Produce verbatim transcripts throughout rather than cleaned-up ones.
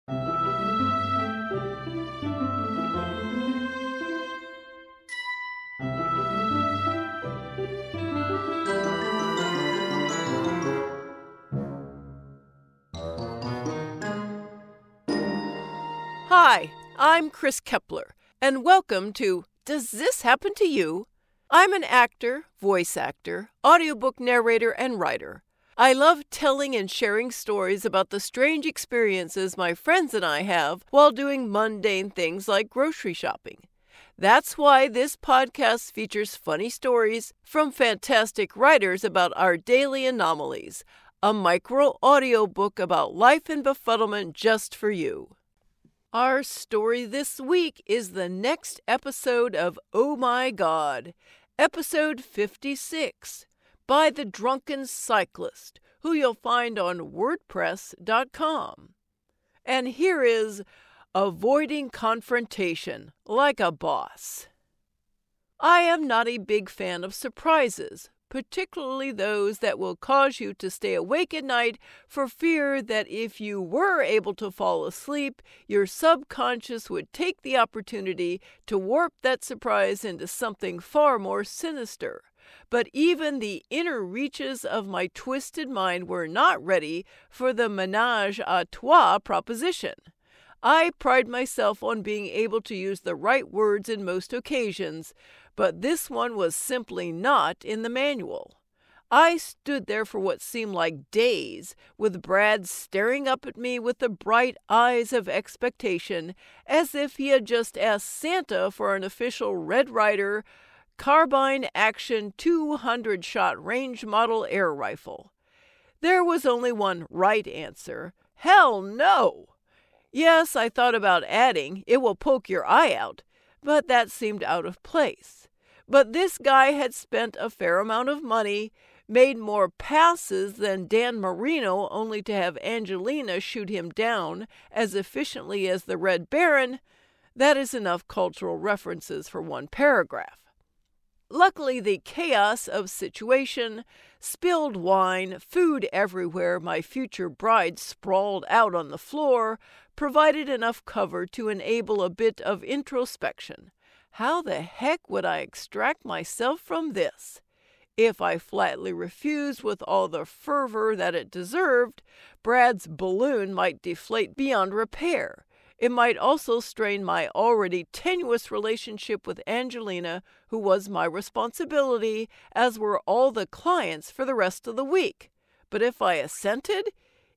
Hi, I'm Chris Kepler, and welcome to Does This Happen to You? I'm an actor, voice actor, audiobook narrator, and writer. I love telling and sharing stories about the strange experiences my friends and I have while doing mundane things like grocery shopping. That's why this podcast features funny stories from fantastic writers about our daily anomalies, a micro audiobook about life and befuddlement just for you. Our story this week is the next episode of Oh My God, episode fifty-six, by The Drunken Cyclist, who you'll find on WordPress dot com. And here is Avoiding Confrontation Like a Boss. I am not a big fan of surprises, particularly those that will cause you to stay awake at night for fear that if you were able to fall asleep, your subconscious would take the opportunity to warp that surprise into something far more sinister. But even the inner reaches of my twisted mind were not ready for the ménage à trois proposition. I pride myself on being able to use the right words in most occasions, but this one was simply not in the manual. I stood there for what seemed like days, with Brad staring up at me with the bright eyes of expectation, as if he had just asked Santa for an official Red Ryder carbine action two hundred shot range model air rifle. There was only one right answer. Hell no! Yes, I thought about adding, it will poke your eye out, but that seemed out of place. But this guy had spent a fair amount of money, made more passes than Dan Marino only to have Angelina shoot him down as efficiently as the Red Baron. That is enough cultural references for one paragraph. Luckily, the chaos of situation, spilled wine, food everywhere, my future bride sprawled out on the floor, provided enough cover to enable a bit of introspection. How the heck would I extract myself from this? If I flatly refused with all the fervor that it deserved, Brad's balloon might deflate beyond repair. It might also strain my already tenuous relationship with Angelina, who was my responsibility, as were all the clients for the rest of the week. But if I assented?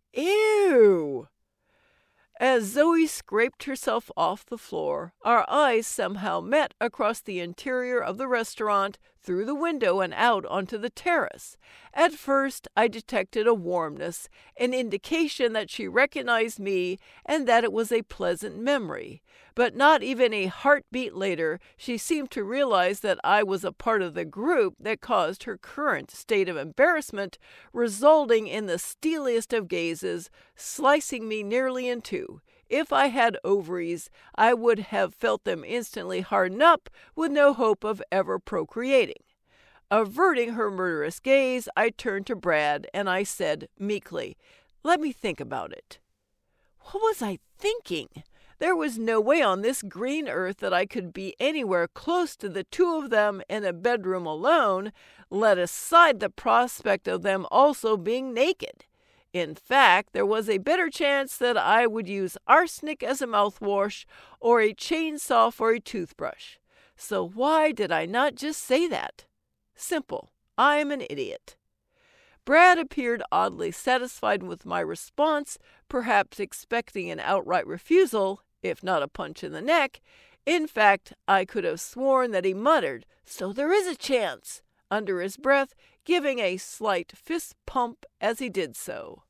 Ew! As Zoe scraped herself off the floor, our eyes somehow met across the interior of the restaurant, through the window and out onto the terrace. At first, I detected a warmness, an indication that she recognized me and that it was a pleasant memory. But not even a heartbeat later, she seemed to realize that I was a part of the group that caused her current state of embarrassment, resulting in the steeliest of gazes, slicing me nearly in two. If I had ovaries, I would have felt them instantly harden up with no hope of ever procreating. Averting her murderous gaze, I turned to Brad and I said meekly, "Let me think about it." What was I thinking? There was no way on this green earth that I could be anywhere close to the two of them in a bedroom alone, let aside the prospect of them also being naked. In fact, there was a better chance that I would use arsenic as a mouthwash or a chainsaw for a toothbrush. So why did I not just say that? Simple. I'm an idiot. Brad appeared oddly satisfied with my response, perhaps expecting an outright refusal, if not a punch in the neck. In fact, I could have sworn that he muttered, "So there is a chance," under his breath, giving a slight fist pump as he did so.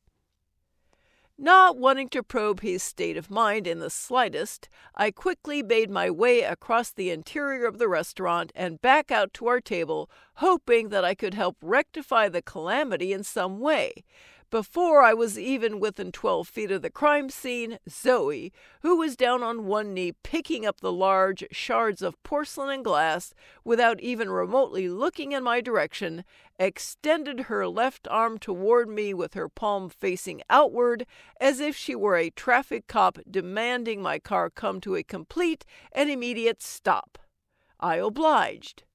Not wanting to probe his state of mind in the slightest, I quickly made my way across the interior of the restaurant and back out to our table, hoping that I could help rectify the calamity in some way. Before I was even within twelve feet of the crime scene, Zoe, who was down on one knee picking up the large shards of porcelain and glass without even remotely looking in my direction, extended her left arm toward me with her palm facing outward as if she were a traffic cop demanding my car come to a complete and immediate stop. I obliged.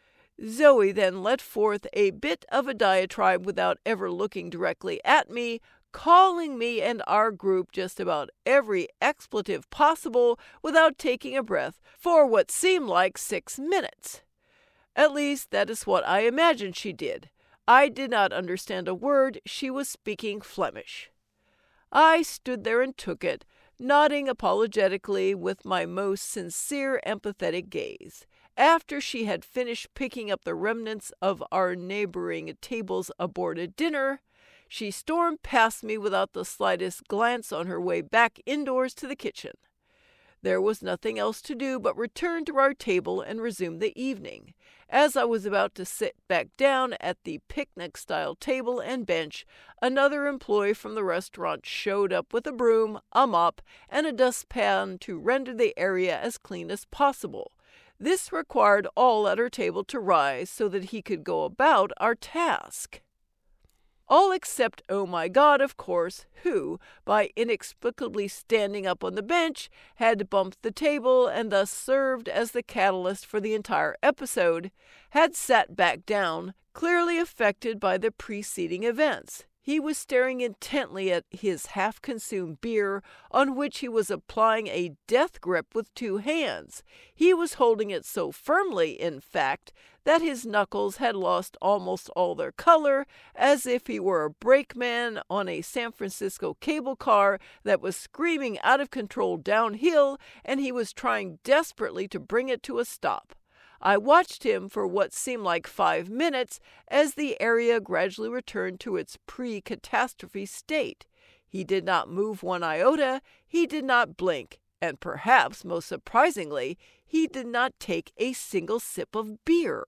Zoe then let forth a bit of a diatribe without ever looking directly at me, calling me and our group just about every expletive possible without taking a breath for what seemed like six minutes. At least that is what I imagined she did. I did not understand a word. She was speaking Flemish. I stood there and took it, nodding apologetically with my most sincere empathetic gaze. After she had finished picking up the remnants of our neighboring table's aborted dinner, she stormed past me without the slightest glance on her way back indoors to the kitchen. There was nothing else to do but return to our table and resume the evening. As I was about to sit back down at the picnic-style table and bench, another employee from the restaurant showed up with a broom, a mop, and a dustpan to render the area as clean as possible. This required all at our table to rise so that he could go about our task. All except Oh My God, of course, who, by inexplicably standing up on the bench, had bumped the table and thus served as the catalyst for the entire episode, had sat back down, clearly affected by the preceding events. He was staring intently at his half-consumed beer, on which he was applying a death grip with two hands. He was holding it so firmly, in fact, that his knuckles had lost almost all their color, as if he were a brakeman on a San Francisco cable car that was screaming out of control downhill, and he was trying desperately to bring it to a stop. I watched him for what seemed like five minutes as the area gradually returned to its pre-catastrophe state. He did not move one iota, he did not blink, and perhaps most surprisingly, he did not take a single sip of beer.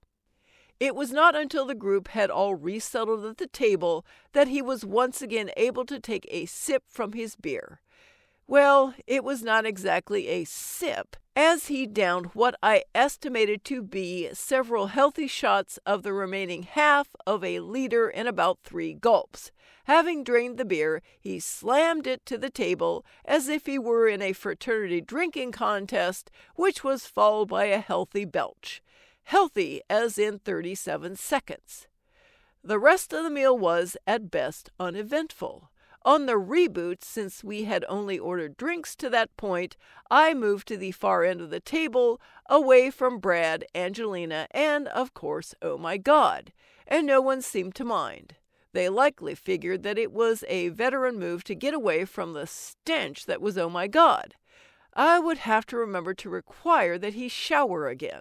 It was not until the group had all resettled at the table that he was once again able to take a sip from his beer. Well, it was not exactly a sip, as he downed what I estimated to be several healthy shots of the remaining half of a liter in about three gulps. Having drained the beer, he slammed it to the table as if he were in a fraternity drinking contest, which was followed by a healthy belch. Healthy as in thirty-seven seconds. The rest of the meal was, at best, uneventful. On the reboot, since we had only ordered drinks to that point, I moved to the far end of the table, away from Brad, Angelina, and, of course, Oh My God, and no one seemed to mind. They likely figured that it was a veteran move to get away from the stench that was Oh My God. I would have to remember to require that he shower again.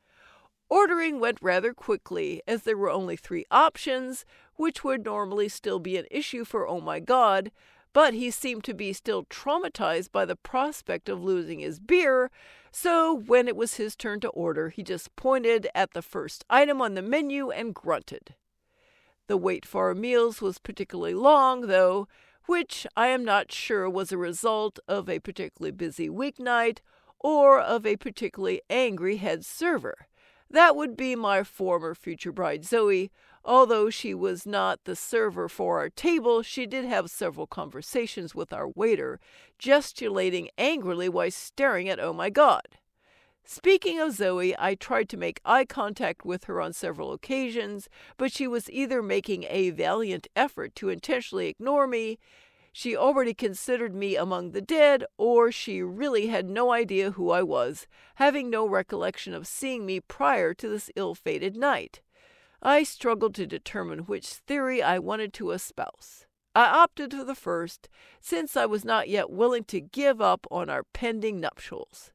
Ordering went rather quickly, as there were only three options, which would normally still be an issue for Oh My God, but he seemed to be still traumatized by the prospect of losing his beer, so when it was his turn to order, he just pointed at the first item on the menu and grunted. The wait for our meals was particularly long, though, which I am not sure was a result of a particularly busy weeknight or of a particularly angry head server. That would be my former future bride Zoe. Although she was not the server for our table, she did have several conversations with our waiter, gesticulating angrily while staring at Oh My God. Speaking of Zoe, I tried to make eye contact with her on several occasions, but she was either making a valiant effort to intentionally ignore me, she already considered me among the dead, or she really had no idea who I was, having no recollection of seeing me prior to this ill-fated night. I struggled to determine which theory I wanted to espouse. I opted for the first, since I was not yet willing to give up on our pending nuptials.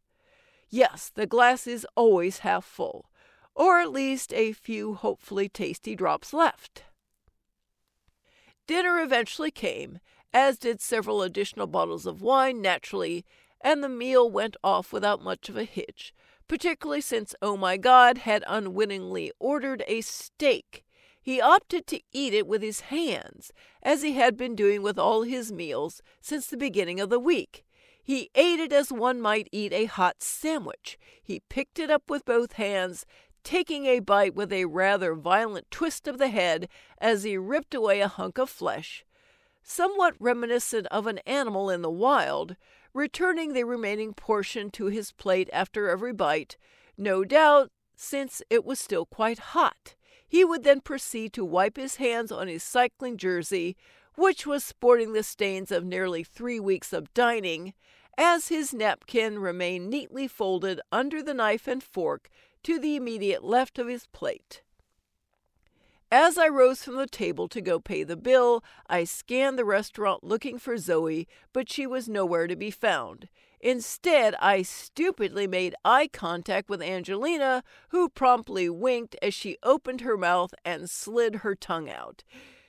Yes, the glass is always half full, or at least a few hopefully tasty drops left. Dinner eventually came, as did several additional bottles of wine, naturally, and the meal went off without much of a hitch, particularly since Oh My God had unwittingly ordered a steak. He opted to eat it with his hands, as he had been doing with all his meals since the beginning of the week. He ate it as one might eat a hot sandwich. He picked it up with both hands, taking a bite with a rather violent twist of the head as he ripped away a hunk of flesh, somewhat reminiscent of an animal in the wild, returning the remaining portion to his plate after every bite, no doubt since it was still quite hot. He would then proceed to wipe his hands on his cycling jersey, which was sporting the stains of nearly three weeks of dining, as his napkin remained neatly folded under the knife and fork to the immediate left of his plate. As I rose from the table to go pay the bill, I scanned the restaurant looking for Zoe, but she was nowhere to be found. Instead, I stupidly made eye contact with Angelina, who promptly winked as she opened her mouth and slid her tongue out.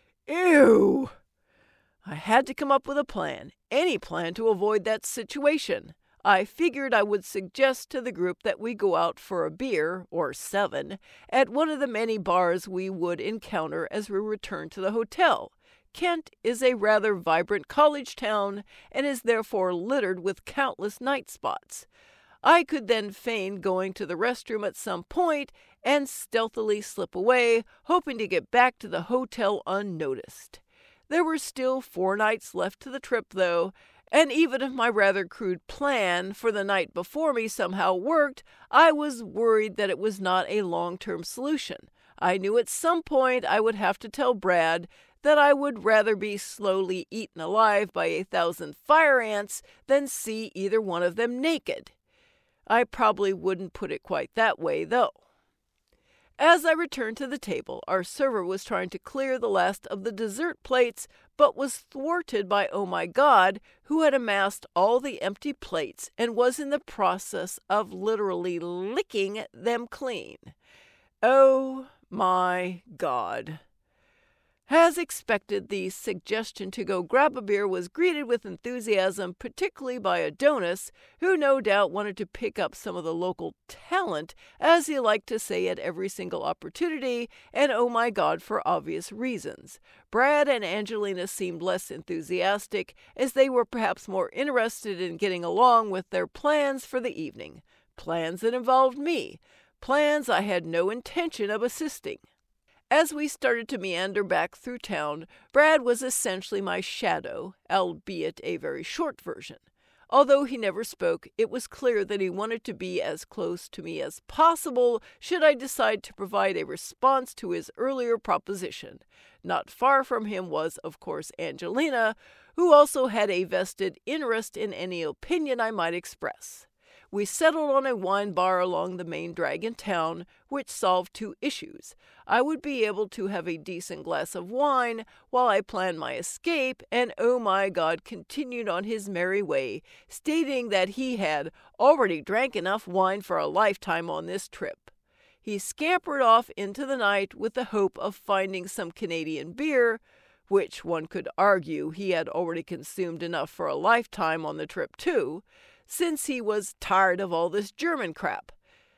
Ew! I had to come up with a plan, any plan to avoid that situation. I figured I would suggest to the group that we go out for a beer, or seven, at one of the many bars we would encounter as we returned to the hotel. Kent is a rather vibrant college town and is therefore littered with countless night spots. I could then feign going to the restroom at some point and stealthily slip away, hoping to get back to the hotel unnoticed. There were still four nights left to the trip, though, and even if my rather crude plan for the night before me somehow worked, I was worried that it was not a long-term solution. I knew at some point I would have to tell Brad that I would rather be slowly eaten alive by a thousand fire ants than see either one of them naked. I probably wouldn't put it quite that way, though. As I returned to the table, our server was trying to clear the last of the dessert plates, but was thwarted by Oh My God, who had amassed all the empty plates and was in the process of literally licking them clean. Oh my God. As expected, the suggestion to go grab a beer was greeted with enthusiasm, particularly by Adonis, who no doubt wanted to pick up some of the local talent, as he liked to say at every single opportunity, and oh my God, for obvious reasons. Brad and Angelina seemed less enthusiastic, as they were perhaps more interested in getting along with their plans for the evening. Plans that involved me. Plans I had no intention of assisting. As we started to meander back through town, Brad was essentially my shadow, albeit a very short version. Although he never spoke, it was clear that he wanted to be as close to me as possible should I decide to provide a response to his earlier proposition. Not far from him was, of course, Angelina, who also had a vested interest in any opinion I might express. We settled on a wine bar along the main drag in town, which solved two issues. I would be able to have a decent glass of wine while I planned my escape, and oh my God continued on his merry way, stating that he had already drank enough wine for a lifetime on this trip. He scampered off into the night with the hope of finding some Canadian beer, which one could argue he had already consumed enough for a lifetime on the trip too, since he was tired of all this German crap.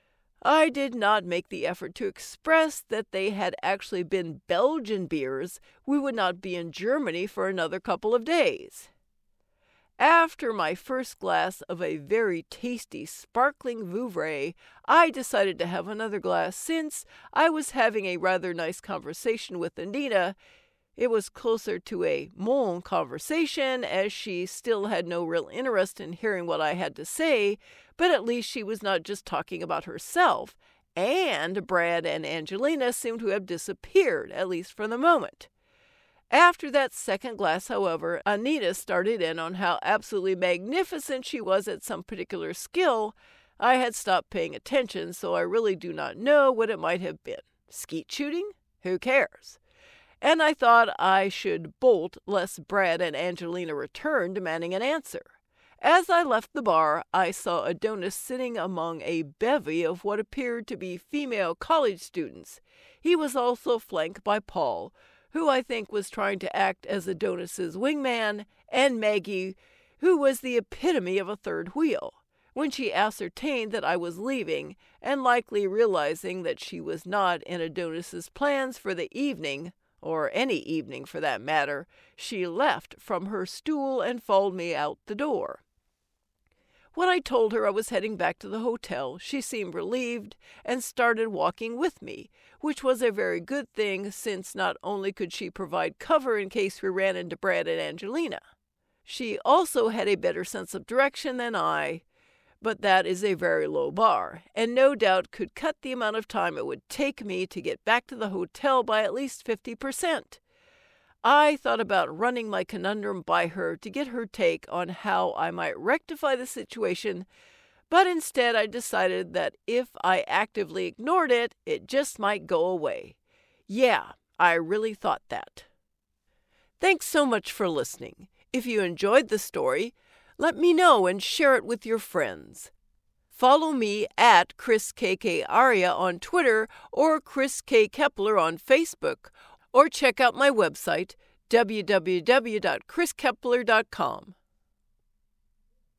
I did not make the effort to express that they had actually been Belgian beers. We would not be in Germany for another couple of days. After my first glass of a very tasty sparkling Vouvray, I decided to have another glass since I was having a rather nice conversation with Anita. It was closer to a mon conversation, as she still had no real interest in hearing what I had to say, but at least she was not just talking about herself, and Brad and Angelina seemed to have disappeared, at least for the moment. After that second glass, however, Anita started in on how absolutely magnificent she was at some particular skill. I had stopped paying attention, so I really do not know what it might have been. Skeet shooting? Who cares? And I thought I should bolt lest Brad and Angelina return demanding an answer. As I left the bar, I saw Adonis sitting among a bevy of what appeared to be female college students. He was also flanked by Paul, who I think was trying to act as Adonis's wingman, and Maggie, who was the epitome of a third wheel. When she ascertained that I was leaving, and likely realizing that she was not in Adonis's plans for the evening, or any evening for that matter, she left from her stool and followed me out the door. When I told her I was heading back to the hotel, she seemed relieved and started walking with me, which was a very good thing since not only could she provide cover in case we ran into Brad and Angelina. She also had a better sense of direction than I, but that is a very low bar, and no doubt could cut the amount of time it would take me to get back to the hotel by at least fifty percent. I thought about running my conundrum by her to get her take on how I might rectify the situation, but instead I decided that if I actively ignored it, it just might go away. Yeah, I really thought that. Thanks so much for listening. If you enjoyed the story, let me know and share it with your friends. Follow me at Chris K K Aria on Twitter or Chris K. Kepler on Facebook, or check out my website, w w w dot chris kepler dot com.